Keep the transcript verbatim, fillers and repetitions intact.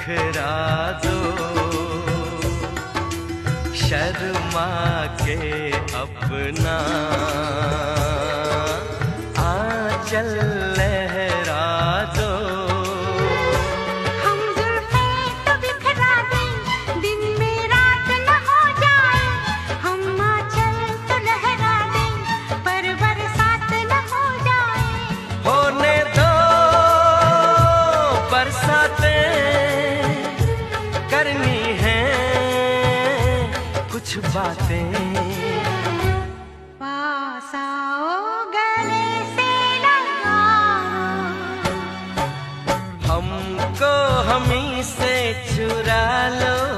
बिखरा दो, शर्मा के अपना आंचल लहरा दो। हम जुल्फे तो बिखरा दें, दिन में रात न हो जाए। हम आंचल तो लहरा दें, पर बरसात न हो जाए। होने दो बरसातें, करनी है कुछ बातें। पास आओ गले से लगाओ, हमको हमी से चुरा लो।